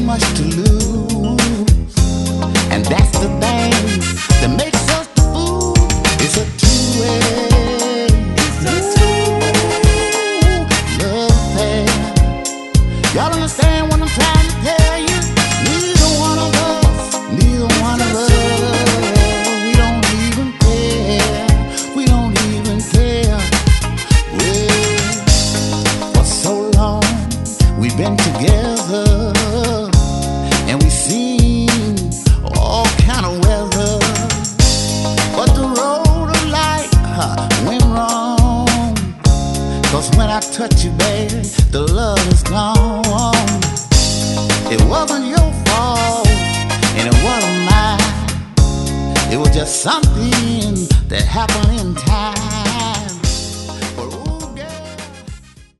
much to lose, and that's the thing that makes us the fool. It's a two-way, love affair. Y'all understand what I'm trying to tell you? Neither one of us, we don't even care. We don't even care. Well, for so long we've been together, and we've seen all kind of weather, but the road of life went wrong. 'Cause when I touch you, baby, the love is gone. It wasn't your fault, and it wasn't mine. It was just something that happened in time.